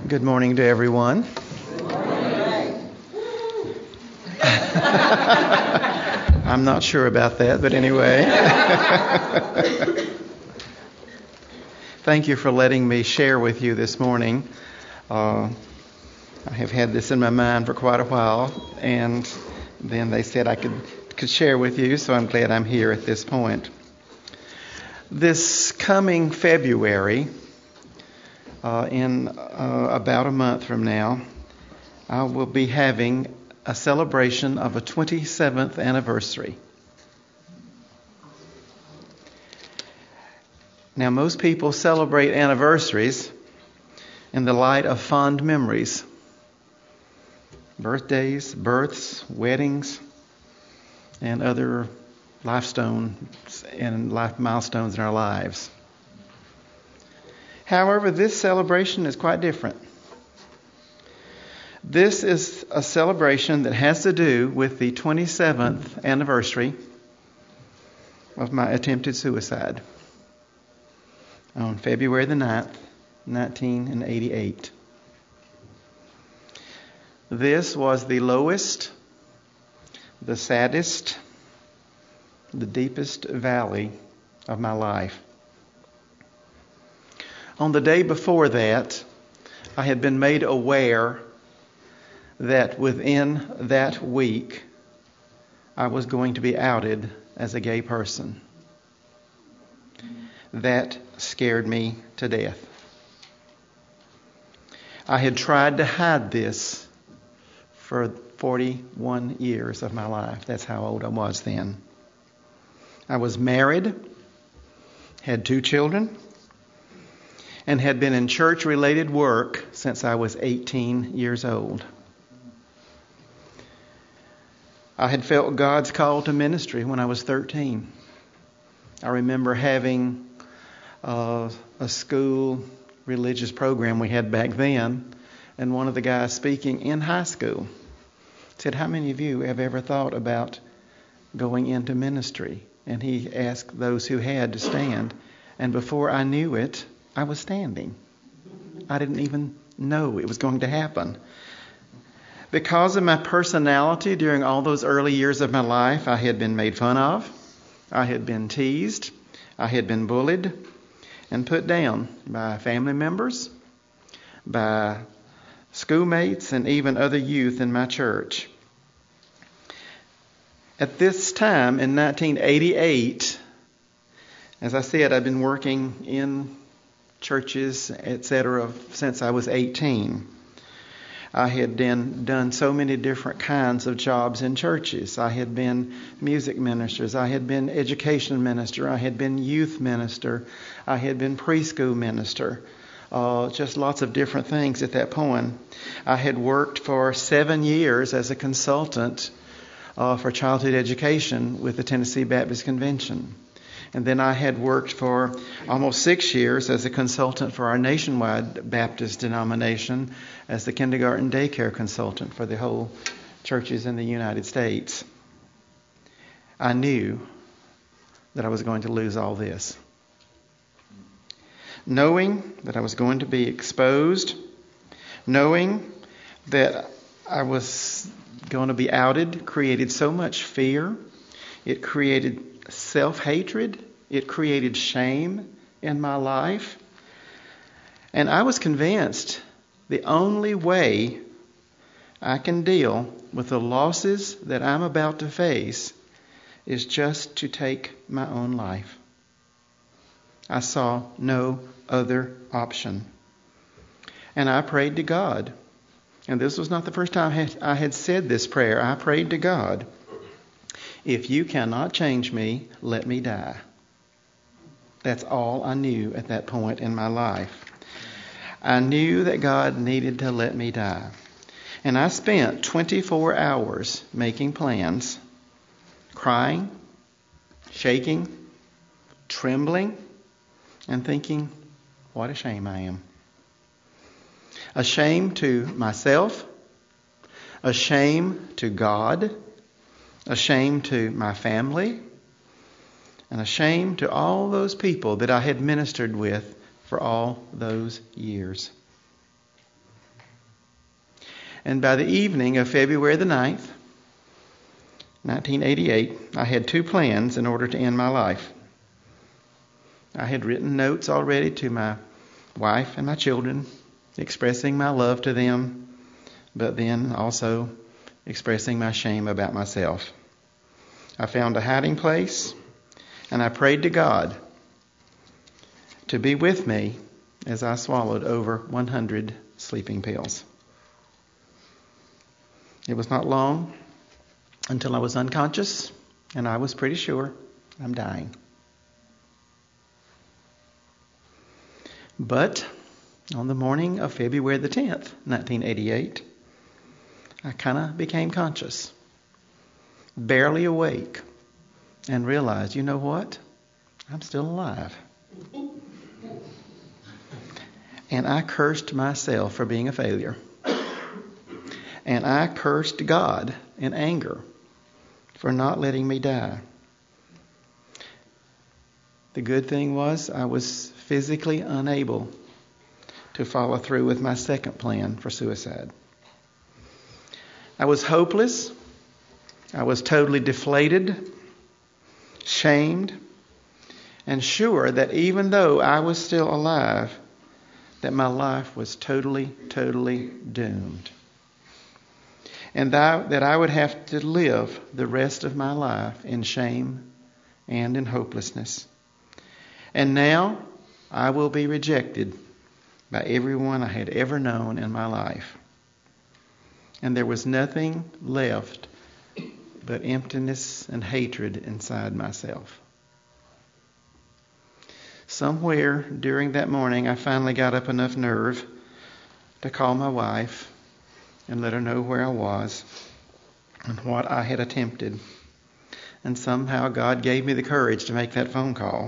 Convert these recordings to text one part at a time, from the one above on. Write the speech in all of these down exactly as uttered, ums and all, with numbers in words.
Good morning to everyone. I'm not sure about that, but anyway. Thank you for letting me share with you this morning. Uh, I have had this in my mind for quite a while, and then they said I could, could share with you, so I'm glad I'm here at this point. This coming February, Uh, in uh, about a month from now, I will be having a celebration of a twenty-seventh anniversary. Now, most people celebrate anniversaries in the light of fond memories. Birthdays, births, weddings, and other life stones and life milestones in our lives. However, this celebration is quite different. This is a celebration that has to do with the twenty-seventh anniversary of my attempted suicide on February the ninth, nineteen eighty-eight. This was the lowest, the saddest, the deepest valley of my life. On the day before that, I had been made aware that within that week, I was going to be outed as a gay person. That scared me to death. I had tried to hide this for forty-one years of my life. That's how old I was then. I was married, had two children, and had been in church-related work since I was eighteen years old. I had felt God's call to ministry when I was thirteen. I remember having uh, a school religious program we had back then, and one of the guys speaking in high school said, "How many of you have ever thought about going into ministry?" And he asked those who had to stand, and before I knew it, I was standing. I didn't even know it was going to happen. Because of my personality during all those early years of my life, I had been made fun of, I had been teased, I had been bullied and put down by family members, by schoolmates, and even other youth in my church. At this time in nineteen eighty-eight, as I said, I'd been working in churches, et cetera, since I was eighteen. I had been, done so many different kinds of jobs in churches. I had been music ministers. I had been education minister. I had been youth minister. I had been preschool minister. Uh, just lots of different things at that point. I had worked for seven years as a consultant uh, for childhood education with the Tennessee Baptist Convention. And then I had worked for almost six years as a consultant for our nationwide Baptist denomination as the kindergarten daycare consultant for the whole churches in the United States. I knew that I was going to lose all this. Knowing that I was going to be exposed, knowing that I was going to be outed, created so much fear. It created self-hatred. It created shame in my life. And I was convinced the only way I can deal with the losses that I'm about to face is just to take my own life. I saw no other option. And I prayed to God. And this was not the first time I had said this prayer. I prayed to God, "If you cannot change me, let me die." That's all I knew at that point in my life. I knew that God needed to let me die. And I spent twenty-four hours making plans, crying, shaking, trembling, and thinking, what a shame I am. A shame to myself, a shame to God, a shame to my family, and a shame to all those people that I had ministered with for all those years. And by the evening of February the ninth, nineteen eighty-eight, I had two plans in order to end my life. I had written notes already to my wife and my children, expressing my love to them, but then also expressing my shame about myself. I found a hiding place, and I prayed to God to be with me as I swallowed over one hundred sleeping pills. It was not long until I was unconscious, and I was pretty sure I'm dying. But on the morning of February the tenth, nineteen eighty-eight, I kind of became conscious, barely awake, and realized, you know what? I'm still alive. And I cursed myself for being a failure. And I cursed God in anger for not letting me die. The good thing was I was physically unable to follow through with my second plan for suicide. I was hopeless. I was totally deflated, shamed, and sure that even though I was still alive, that my life was totally, totally doomed. And that, that I would have to live the rest of my life in shame and in hopelessness. And now I will be rejected by everyone I had ever known in my life. And there was nothing left but emptiness and hatred inside myself. Somewhere during that morning, I finally got up enough nerve to call my wife and let her know where I was and what I had attempted. And somehow God gave me the courage to make that phone call.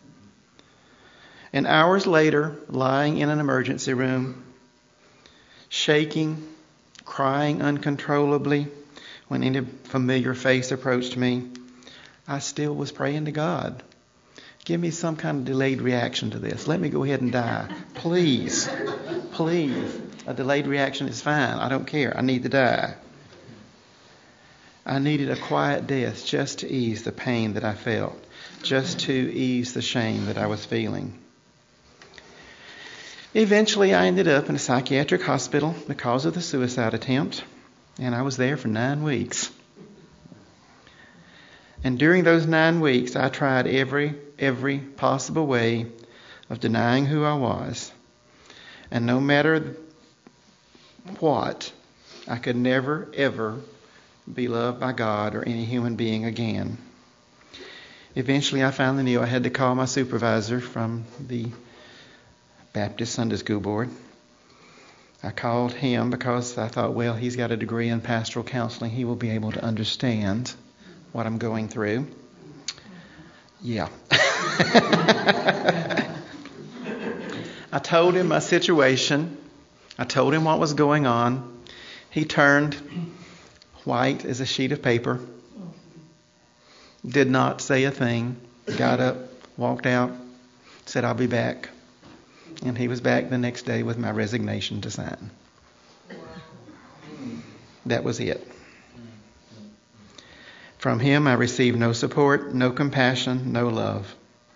And hours later, lying in an emergency room, shaking, crying uncontrollably when any familiar face approached me, I still was praying to God. Give me some kind of delayed reaction to this. Let me go ahead and die. Please. Please. A delayed reaction is fine. I don't care. I need to die. I needed a quiet death just to ease the pain that I felt, just to ease the shame that I was feeling. Eventually, I ended up in a psychiatric hospital because of the suicide attempt, and I was there for nine weeks. And during those nine weeks, I tried every, every possible way of denying who I was. And no matter what, I could never, ever be loved by God or any human being again. Eventually, I finally knew I had to call my supervisor from the Baptist Sunday School Board. I called him because I thought, well, he's got a degree in pastoral counseling. He will be able to understand what I'm going through. Yeah. I told him my situation. I told him what was going on. He turned white as a sheet of paper. Did not say a thing. Got up, walked out, said, I'll be back. And he was back the next day with my resignation to sign. That was it. From him, I received no support, no compassion, no love.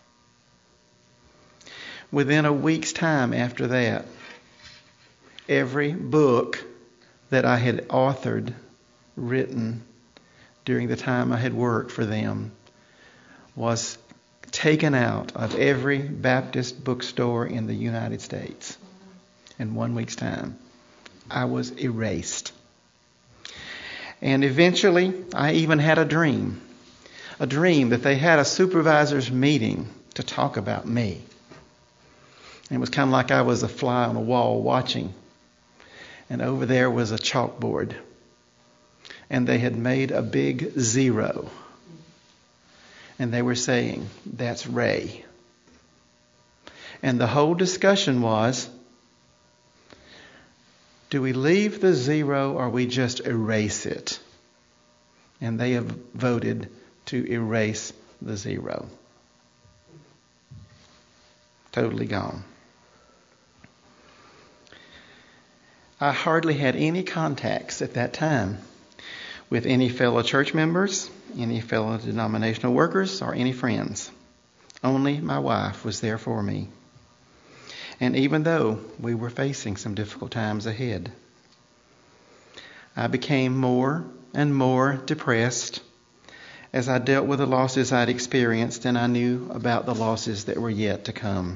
Within a week's time after that, every book that I had authored, written during the time I had worked for them, was taken out of every Baptist bookstore in the United States in one week's time. I was erased. And eventually, I even had a dream. A dream that they had a supervisor's meeting to talk about me. And it was kind of like I was a fly on a wall watching. And over there was a chalkboard. And they had made a big zero. And they were saying, that's Ray. And the whole discussion was, do we leave the zero or we just erase it? And they have voted to erase the zero. Totally gone. I hardly had any contacts at that time with any fellow church members, any fellow denominational workers, or any friends. Only my wife was there for me. And even though we were facing some difficult times ahead, I became more and more depressed as I dealt with the losses I'd experienced, and I knew about the losses that were yet to come.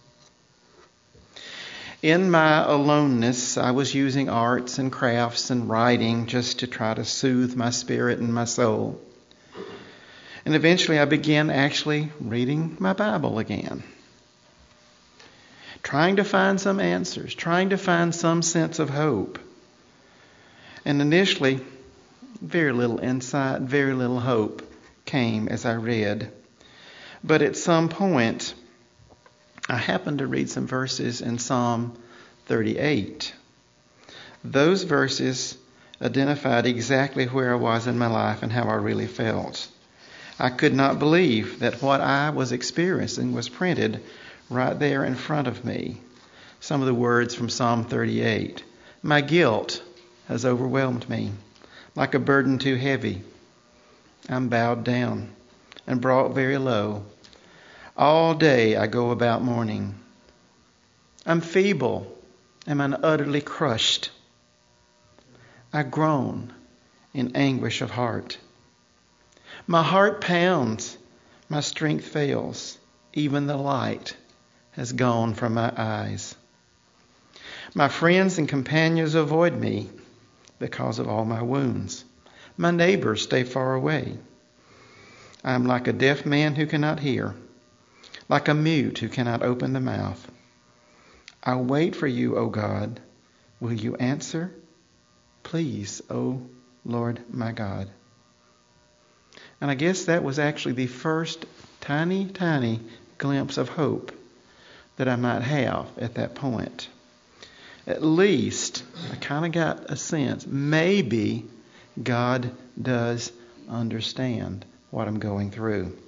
In my aloneness, I was using arts and crafts and writing just to try to soothe my spirit and my soul. And eventually I began actually reading my Bible again, trying to find some answers, trying to find some sense of hope. And initially, very little insight, very little hope came as I read. But at some point, I happened to read some verses in Psalm thirty-eight. Those verses identified exactly where I was in my life and how I really felt. I could not believe that what I was experiencing was printed right there in front of me. Some of the words from Psalm thirty-eight. My guilt has overwhelmed me like a burden too heavy. I'm bowed down and brought very low. All day I go about mourning. I'm feeble and I'm utterly crushed. I groan in anguish of heart. My heart pounds, my strength fails, even the light has gone from my eyes. My friends and companions avoid me because of all my wounds. My neighbors stay far away. I am like a deaf man who cannot hear, like a mute who cannot open the mouth. I wait for you, O God. Will you answer? Please, O Lord my God. And I guess that was actually the first tiny, tiny glimpse of hope that I might have at that point. At least I kind of got a sense, maybe God does understand what I'm going through.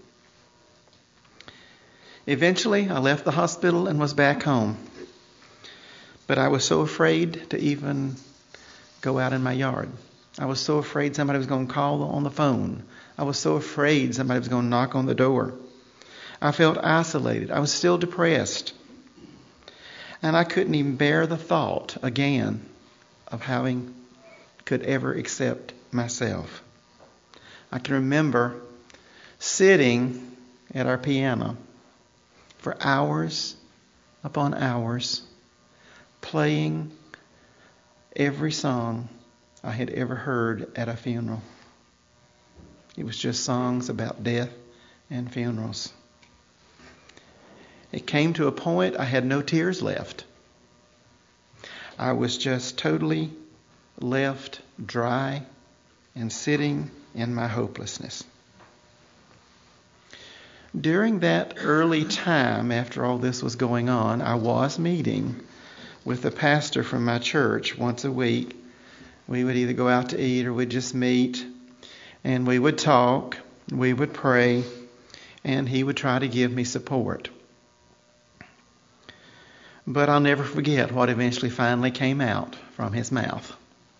Eventually, I left the hospital and was back home. But I was so afraid to even go out in my yard. I was so afraid somebody was going to call on the phone. I was so afraid somebody was going to knock on the door. I felt isolated. I was still depressed. And I couldn't even bear the thought again of having could ever accept myself. I can remember sitting at our piano for hours upon hours, playing every song I had ever heard at a funeral. It was just songs about death and funerals. It came to a point I had no tears left. I was just totally left dry and sitting in my hopelessness. During that early time, after all this was going on, I was meeting with the pastor from my church once a week. We would either go out to eat or we'd just meet, and we would talk, we would pray, and he would try to give me support. But I'll never forget what eventually finally came out from his mouth.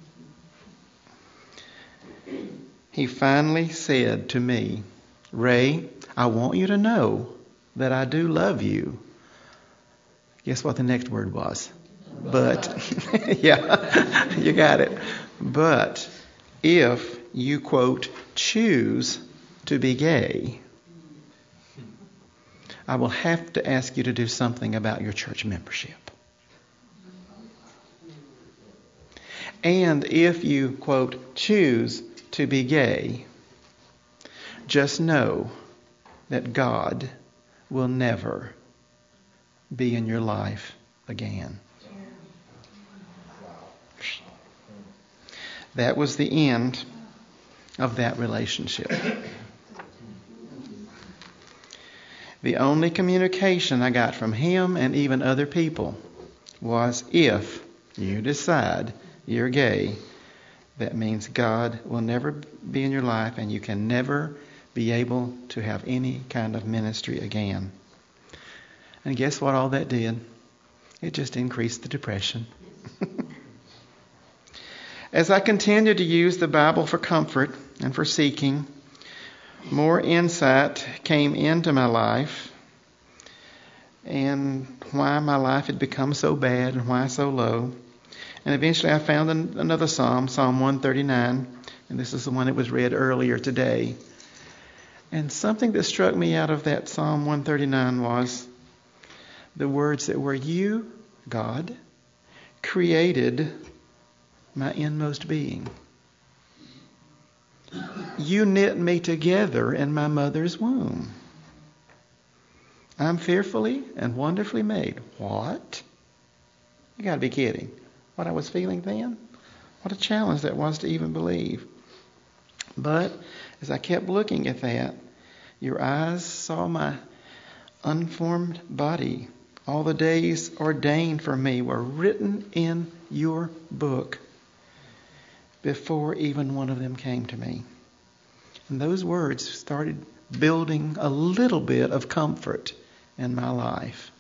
He finally said to me, Ray, I want you to know that I do love you. Guess what the next word was? But, yeah, you got it. But if you, quote, choose to be gay, I will have to ask you to do something about your church membership. And if you, quote, choose to be gay, just know that God will never be in your life again. That was the end of that relationship. The only communication I got from him and even other people was, if you decide you're gay, that means God will never be in your life and you can never be able to have any kind of ministry again. And guess what all that did? It just increased the depression. As I continued to use the Bible for comfort and for seeking, more insight came into my life and why my life had become so bad and why so low. And eventually I found an, another psalm, Psalm one thirty-nine, and this is the one that was read earlier today. And something that struck me out of that Psalm one thirty-nine was the words that were, "You, God, created my inmost being. You knit me together in my mother's womb. I'm fearfully and wonderfully made." What? You got to be kidding. What I was feeling then? What a challenge that was to even believe. But as I kept looking at that, your eyes saw my unformed body. All the days ordained for me were written in your book before even one of them came to me. And those words started building a little bit of comfort in my life.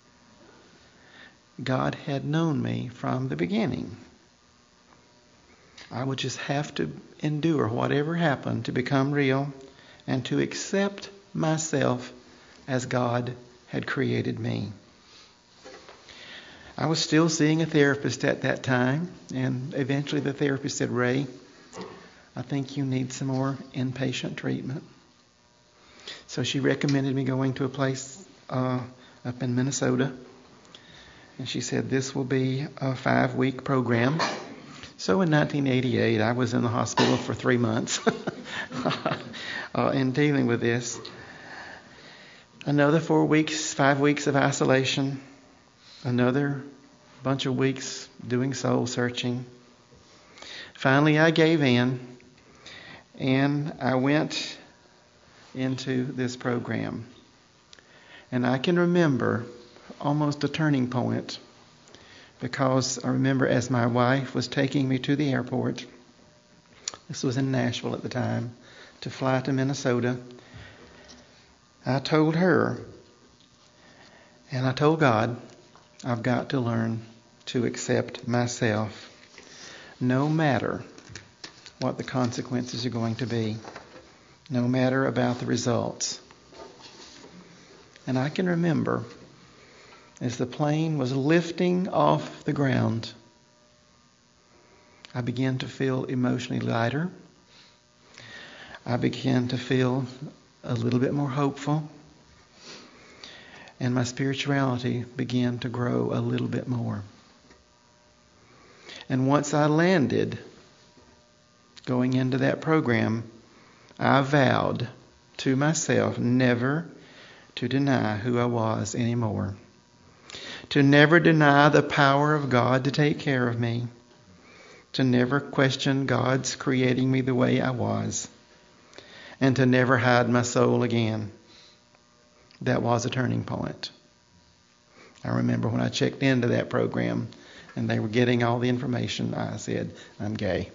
God had known me from the beginning. I would just have to endure whatever happened to become real and to accept myself as God had created me. I was still seeing a therapist at that time, and eventually the therapist said, "Ray, I think you need some more inpatient treatment." So she recommended me going to a place uh, up in Minnesota. And she said, "This will be a five-week program." So in nineteen eighty-eight, I was in the hospital for three months uh, in dealing with this. Another four weeks, five weeks of isolation. Another bunch of weeks doing soul searching. Finally, I gave in, and I went into this program. And I can remember almost a turning point, because I remember as my wife was taking me to the airport, this was in Nashville at the time, to fly to Minnesota, I told her, and I told God, I've got to learn to accept myself, no matter what the consequences are going to be, no matter about the results. And I can remember as the plane was lifting off the ground, I began to feel emotionally lighter. I began to feel a little bit more hopeful. And my spirituality began to grow a little bit more. And once I landed, going into that program, I vowed to myself never to deny who I was anymore. To never deny the power of God to take care of me. To never question God's creating me the way I was. And to never hide my soul again. That was a turning point. I remember when I checked into that program and they were getting all the information, I said, "I'm gay."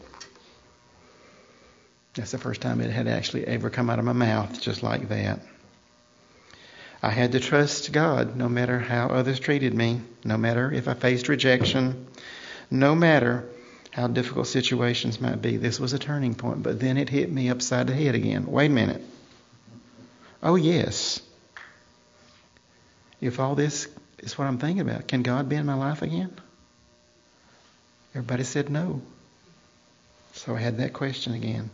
That's the first time it had actually ever come out of my mouth just like that. I had to trust God no matter how others treated me, no matter if I faced rejection, no matter how difficult situations might be. This was a turning point, but then it hit me upside the head again. Wait a minute. Oh, yes. If all this is what I'm thinking about, can God be in my life again? Everybody said no. So I had that question again.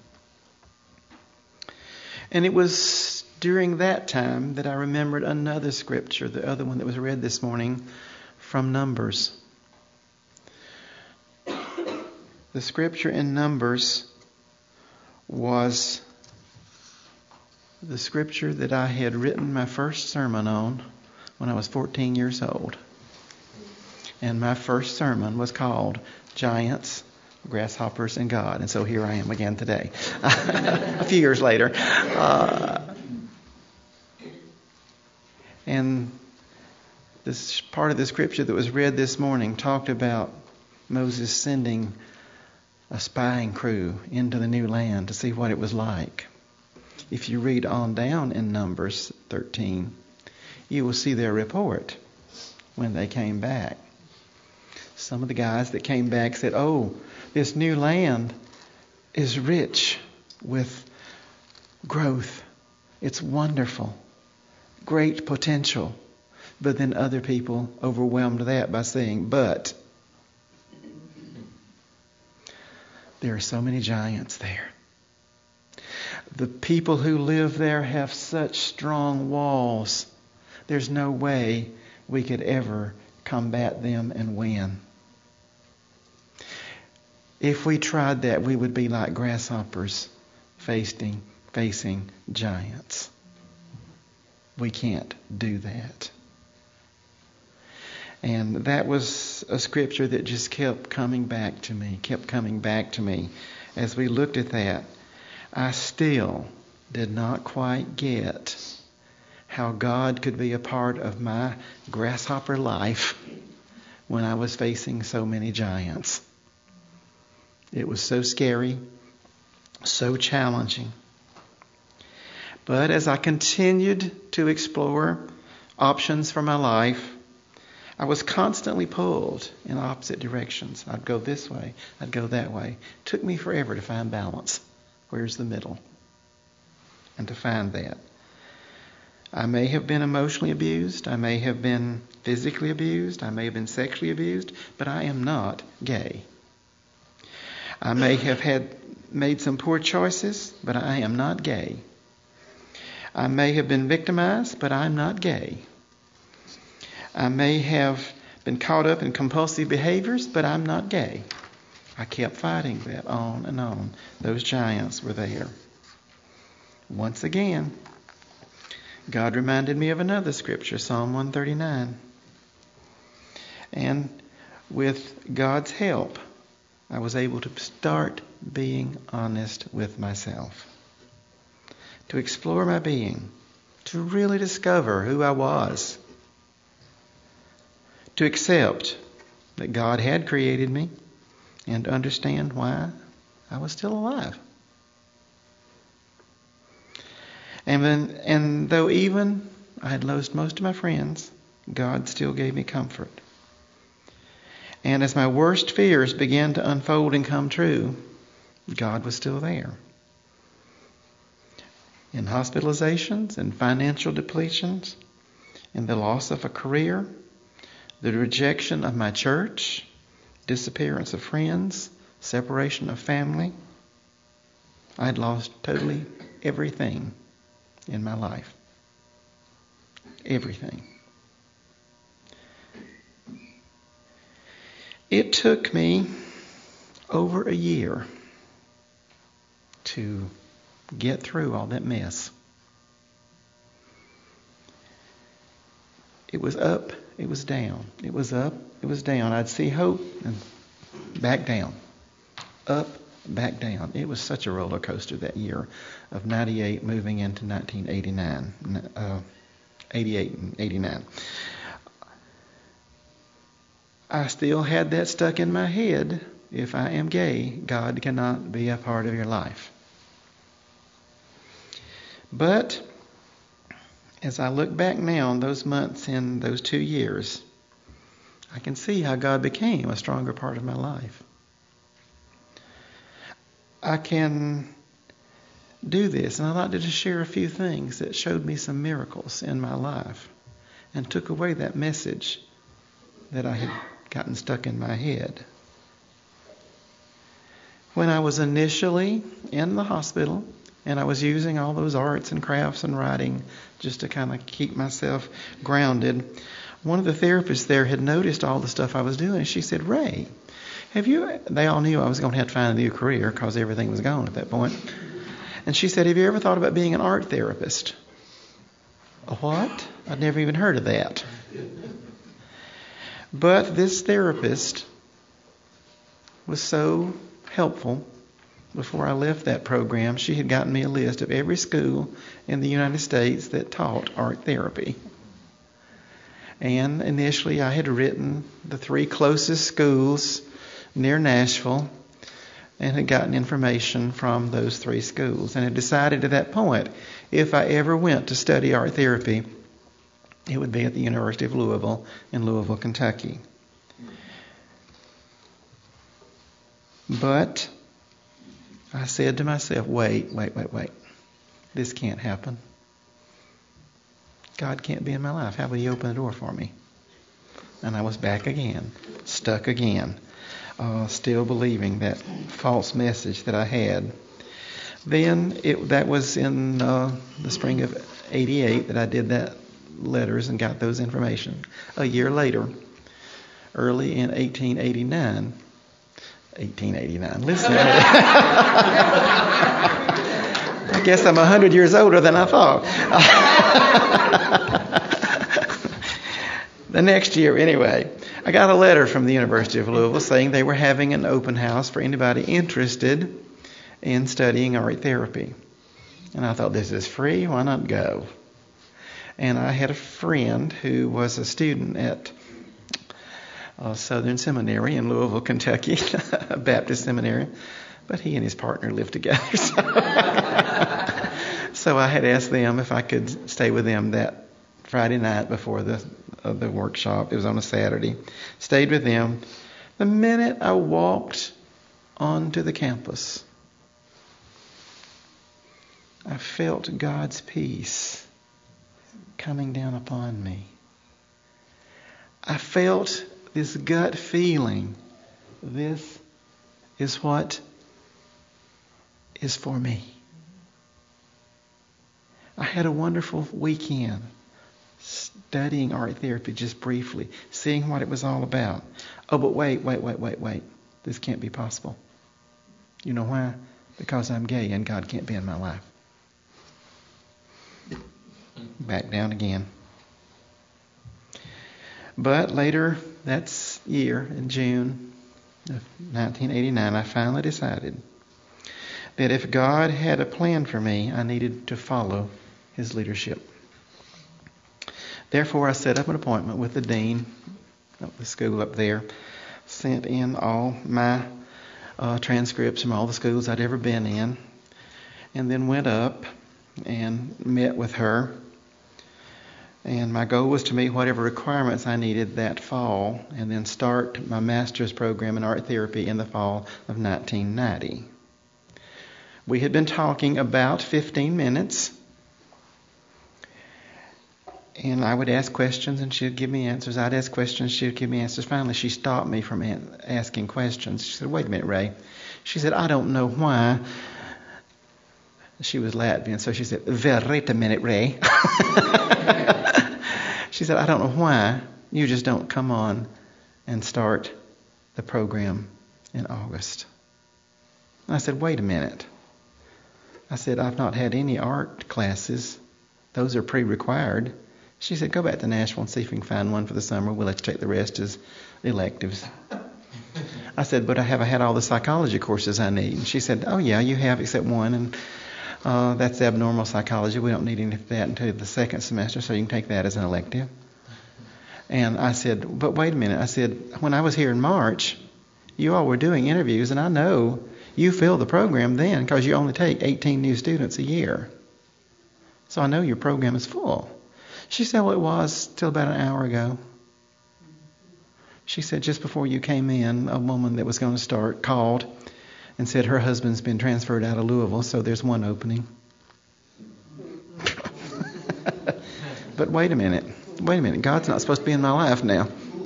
And it was during that time that I remembered another scripture, the other one that was read this morning, from Numbers. The scripture in Numbers was the scripture that I had written my first sermon on when I was fourteen years old. And my first sermon was called Giants, Grasshoppers, and God. And so here I am again today, a few years later. Uh, and this part of the scripture that was read this morning talked about Moses sending a spying crew into the new land to see what it was like. If you read on down in Numbers thirteen, you will see their report when they came back. Some of the guys that came back said, oh, this new land is rich with growth. It's wonderful. Great potential. But then other people overwhelmed that by saying, but there are so many giants there. The people who live there have such strong walls. There's no way we could ever combat them and win. If we tried that, we would be like grasshoppers facing, facing giants. We can't do that. And that was a scripture that just kept coming back to me, kept coming back to me. As we looked at that, I still did not quite get how God could be a part of my grasshopper life when I was facing so many giants. It was so scary, so challenging. But as I continued to explore options for my life, I was constantly pulled in opposite directions. I'd go this way, I'd go that way. It took me forever to find balance. Where's the middle? And to find that. I may have been emotionally abused. I may have been physically abused. I may have been sexually abused. But I am not gay. I may have had made some poor choices, but I am not gay. I may have been victimized, but I'm not gay. I may have been caught up in compulsive behaviors, but I'm not gay. I kept fighting that on and on. Those giants were there. Once again, God reminded me of another scripture, Psalm one thirty-nine. And with God's help, I was able to start being honest with myself. To explore my being. To really discover who I was. To accept that God had created me and understand why I was still alive. And, then, and though even I had lost most of my friends, God still gave me comfort. And as my worst fears began to unfold and come true, God was still there. In hospitalizations and financial depletions, in the loss of a career, the rejection of my church, disappearance of friends, separation of family, I had lost totally everything in my life. Everything. It took me over a year to get through all that mess. It was up, it was down. It was up, it was down. I'd see hope and back down. Up, back down. It was such a roller coaster that year of ninety-eight moving into nineteen eighty-nine, uh, eighty-eight and eighty-nine. I still had that stuck in my head. If I am gay, God cannot be a part of your life. But as I look back now on those months in those two years, I can see how God became a stronger part of my life. I can do this, and I'd like to just share a few things that showed me some miracles in my life and took away that message that I had gotten stuck in my head. When I was initially in the hospital, and I was using all those arts and crafts and writing just to kind of keep myself grounded, one of the therapists there had noticed all the stuff I was doing. She said, Ray, have you, they all knew I was going to have to find a new career because everything was gone at that point. And she said, have you ever thought about being an art therapist? A what? I'd never even heard of that. But this therapist was so helpful. Before I left that program, she had gotten me a list of every school in the United States that taught art therapy. And initially I had written the three closest schools near Nashville and had gotten information from those three schools. And had decided at that point, if I ever went to study art therapy, it would be at the University of Louisville in Louisville, Kentucky. But I said to myself, wait, wait, wait, wait. This can't happen. God can't be in my life. How would he open the door for me? And I was back again, stuck again, uh, still believing that false message that I had. Then it, that was in uh, the spring of eighty-eight that I did that letters and got those information. A year later, early in eighteen eighty-nine, eighteen eighty-nine, listen. I guess I'm one hundred years older than I thought. The next year, anyway, I got a letter from the University of Louisville saying they were having an open house for anybody interested in studying art therapy. And I thought, this is free, why not go? And I had a friend who was a student at uh, Southern Seminary in Louisville, Kentucky, a Baptist seminary, but he and his partner lived together. So, so I had asked them if I could stay with them that Friday night before the uh, the workshop. It was on a Saturday. Stayed with them. The minute I walked onto the campus, I felt God's peace coming down upon me. I felt this gut feeling. This is what is for me. I had a wonderful weekend studying art therapy just briefly, seeing what it was all about. Oh, but wait, wait, wait, wait, wait. This can't be possible. You know why? Because I'm gay and God can't be in my life. Back down again. But later that year, in June of nineteen eighty-nine, I finally decided that if God had a plan for me, I needed to follow his leadership. Therefore, I set up an appointment with the dean of the school up there, sent in all my uh, transcripts from all the schools I'd ever been in, and then went up and met with her. And my goal was to meet whatever requirements I needed that fall and then start my master's program in art therapy in the fall of nineteen ninety. We had been talking about fifteen minutes. And I would ask questions and she would give me answers. I'd ask questions, she would give me answers. Finally, she stopped me from asking questions. She said, wait a minute, Ray. She said, I don't know why. She was Latvian, so she said, wait a minute, Ray. She said, I don't know why you just don't come on and start the program in August. And I said, wait a minute. I said, I've not had any art classes. Those are pre-required. She said, go back to Nashville and see if we can find one for the summer. We'll let you take the rest as electives. I said, but I have I had all the psychology courses I need. And she said, oh, yeah, you have except one. And uh, that's abnormal psychology. We don't need any of that until the second semester, so you can take that as an elective. And I said, but wait a minute. I said, when I was here in March, you all were doing interviews, and I know you fill the program then because you only take eighteen new students a year. So I know your program is full. She said, well, it was till about an hour ago. She said, just before you came in, a woman that was going to start called and said her husband's been transferred out of Louisville, so there's one opening. But wait a minute. Wait a minute. God's not supposed to be in my life now.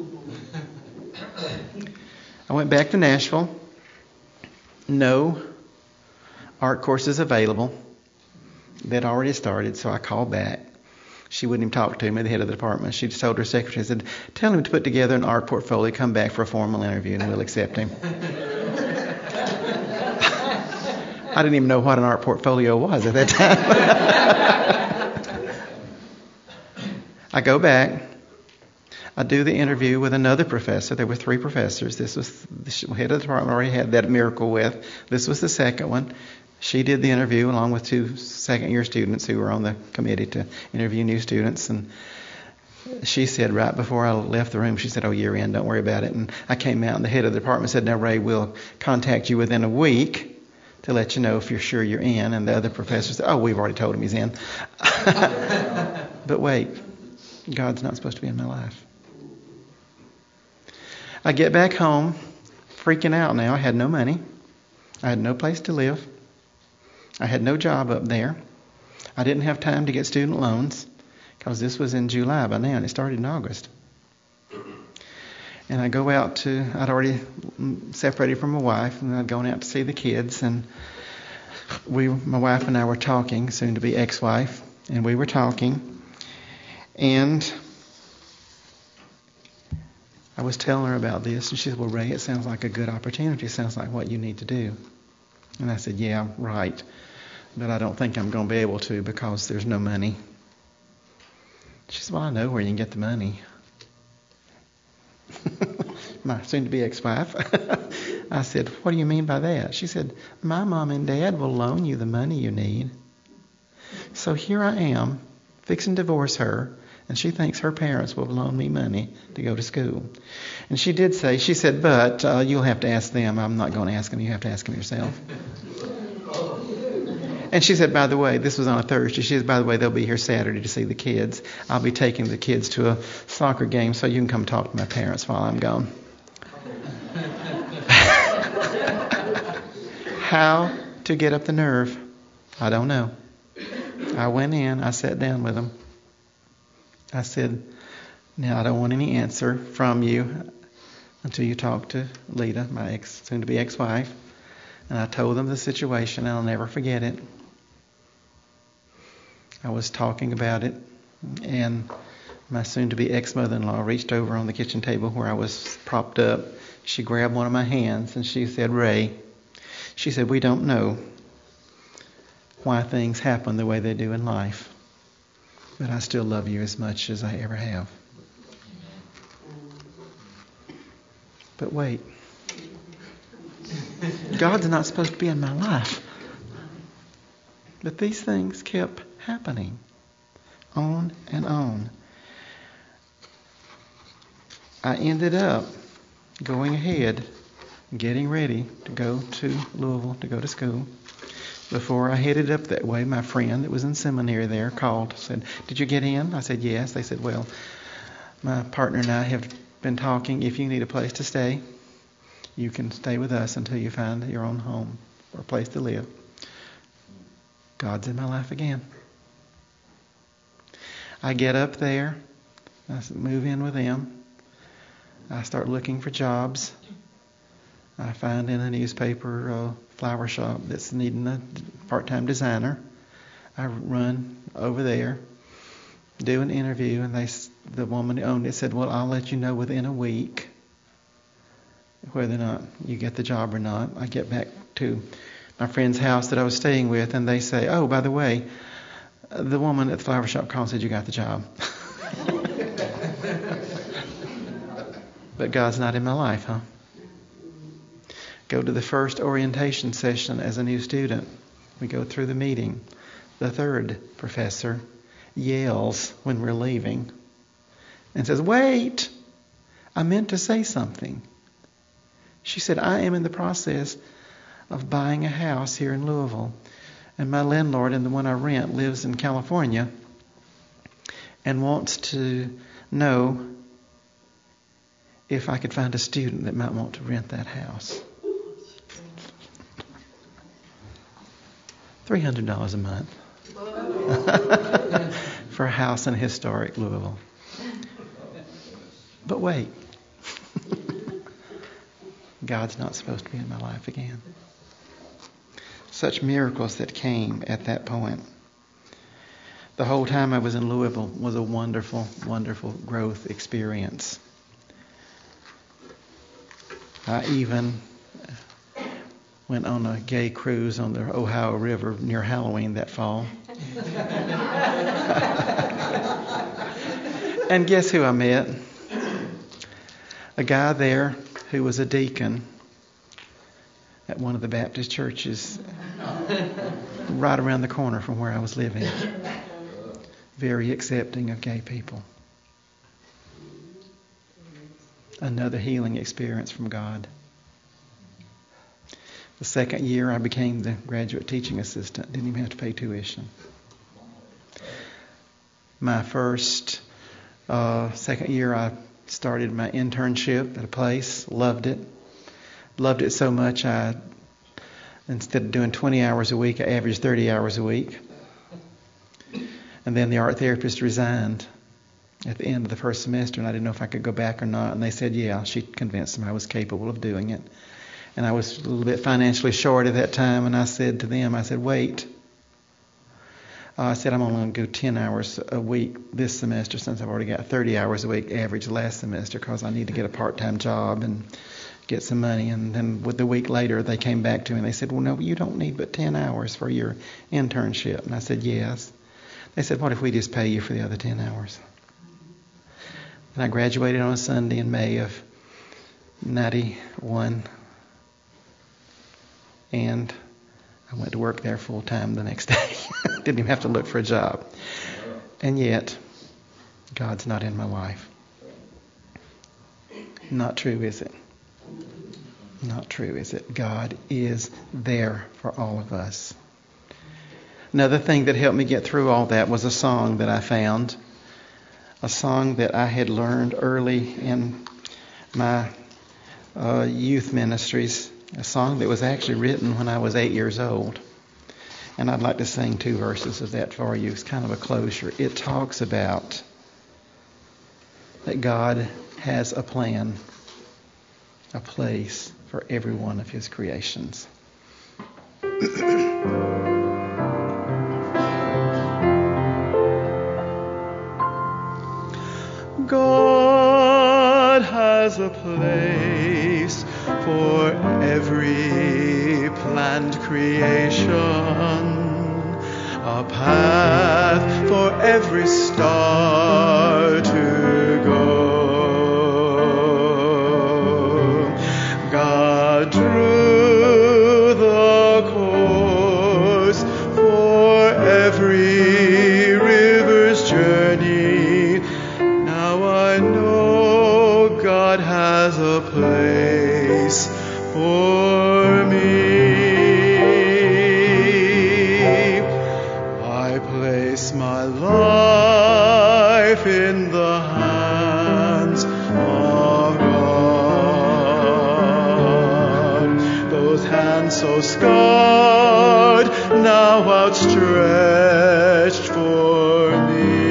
I went back to Nashville. No art courses available. They'd already started, so I called back. She wouldn't even talk to me, the head of the department. She just told her secretary, said, tell him to put together an art portfolio, come back for a formal interview, and we'll accept him. I didn't even know what an art portfolio was at that time. I go back. I do the interview with another professor. There were three professors. This was the head of the department already had that miracle with. This was the second one. She did the interview along with two second-year students who were on the committee to interview new students. And she said right before I left the room, she said, oh, you're in, don't worry about it. And I came out, and the head of the department said, now, Ray, we'll contact you within a week to let you know if you're sure you're in. And the other professor said, oh, we've already told him he's in. But wait, God's not supposed to be in my life. I get back home, freaking out now. I had no money. I had no place to live. I had no job up there. I didn't have time to get student loans because this was in July by now and it started in August. And I go out to, I'd already separated from my wife and I'd gone out to see the kids, and we, my wife and I were talking, soon to be ex-wife, and we were talking, and I was telling her about this, and she said, well, Ray, it sounds like a good opportunity. It sounds like what you need to do. And I said, yeah, right. But I don't think I'm going to be able to because there's no money. She said, well, I know where you can get the money. My soon-to-be ex-wife. I said, what do you mean by that? She said, my mom and dad will loan you the money you need. So here I am, fixing to divorce her, and she thinks her parents will loan me money to go to school. And she did say, she said, but uh, you'll have to ask them. I'm not going to ask them. You have to ask them yourself. And she said, by the way, this was on a Thursday. She said, by the way, they'll be here Saturday to see the kids. I'll be taking the kids to a soccer game, so you can come talk to my parents while I'm gone. How to get up the nerve? I don't know. I went in. I sat down with them. I said, now I don't want any answer from you until you talk to Lita, my ex, soon-to-be ex-wife. And I told them the situation, and I'll never forget it. I was talking about it, and my soon-to-be ex-mother-in-law reached over on the kitchen table where I was propped up. She grabbed one of my hands, and she said, Ray, she said, we don't know why things happen the way they do in life, but I still love you as much as I ever have. But wait. God's not supposed to be in my life. But these things kept happening on and on. I ended up going ahead, getting ready to go to Louisville to go to school. Before I headed up that way, my friend that was in seminary there called, said, did you get in? I said, yes. They said, well, my partner and I have been talking. If you need a place to stay, you can stay with us until you find your own home or a place to live. God's in my life again. I get up there. I move in with them. I start looking for jobs. I find in a newspaper a flower shop that's needing a part-time designer. I run over there, do an interview, and they, the woman who owned it said, well, I'll let you know within a week whether or not you get the job or not. I get back to my friend's house that I was staying with, and they say, oh, by the way, the woman at the flower shop called and said you got the job. But God's not in my life, huh? Go to the first orientation session as a new student. We go through the meeting. The third professor yells when we're leaving and says, wait, I meant to say something. She said, I am in the process of buying a house here in Louisville. And my landlord and the one I rent lives in California and wants to know if I could find a student that might want to rent that house. three hundred dollars a month for a house in historic Louisville. But wait. God's not supposed to be in my life again. Such miracles that came at that point. The whole time I was in Louisville was a wonderful, wonderful growth experience. I even went on a gay cruise on the Ohio River near Halloween that fall. And guess who I met? A guy there who was a deacon at one of the Baptist churches right around the corner from where I was living. Very accepting of gay people. Another healing experience from God. The second year I became the graduate teaching assistant. Didn't even have to pay tuition. My first, uh, second year I started my internship at a place. Loved it. Loved it so much I Instead of doing twenty hours a week, I averaged thirty hours a week. And then the art therapist resigned at the end of the first semester, and I didn't know if I could go back or not. And they said, yeah, she convinced them I was capable of doing it. And I was a little bit financially short at that time, and I said to them, I said, wait. Uh, I said, I'm only going to go ten hours a week this semester since I've already got thirty hours a week average last semester because I need to get a part-time job and get some money. And then with the week later, they came back to me and they said, well, no, you don't need but ten hours for your internship. And I said, yes. They said, what if we just pay you for the other ten hours? And I graduated on a Sunday in May of ninety-one. And I went to work there full time the next day. Didn't even have to look for a job. And yet, God's not in my life. Not true, is it? Not true, is it? God is there for all of us. Another thing that helped me get through all that was a song that I found. A song that I had learned early in my uh, youth ministries. A song that was actually written when I was eight years old. And I'd like to sing two verses of that for you. It's kind of a closure. It talks about that God has a plan, a place for every one of his creations. God has a place for every planned creation, a path for every star to go. God drew the course for every river's journey. Now I know God has a place for me. I place my life in the hands of God. Those hands so scarred, now outstretched for me.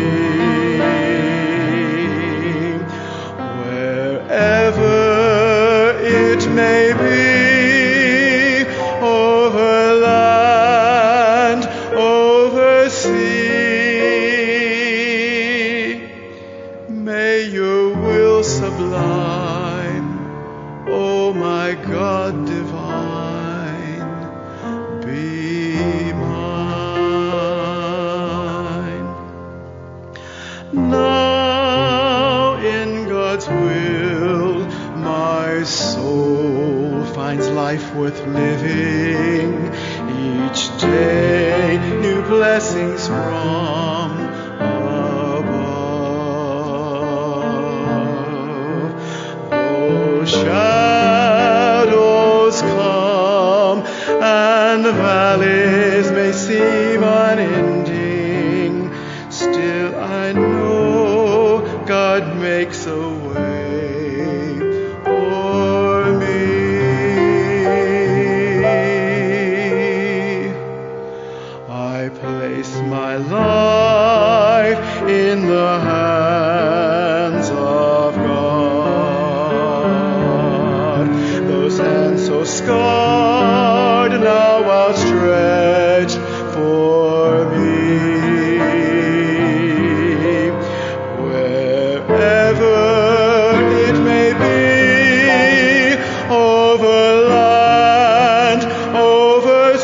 Wherever it may be, over land, over sea, may your will sublime, O my God divine, be mine. Now in God's will, my soul finds life worth living. Each day, new blessings from above. Though shadows come and valleys may seem unending, still I know God makes a way for me. I place my life in the hands of God. Those hands so scarred, now outstretched for me. Wherever it may be, over land, over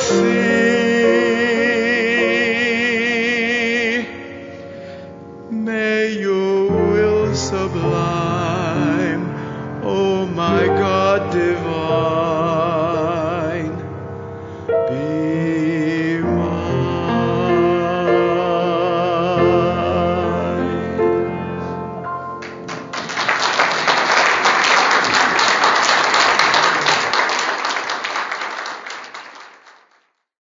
sea, may your will sublime, O my God divine.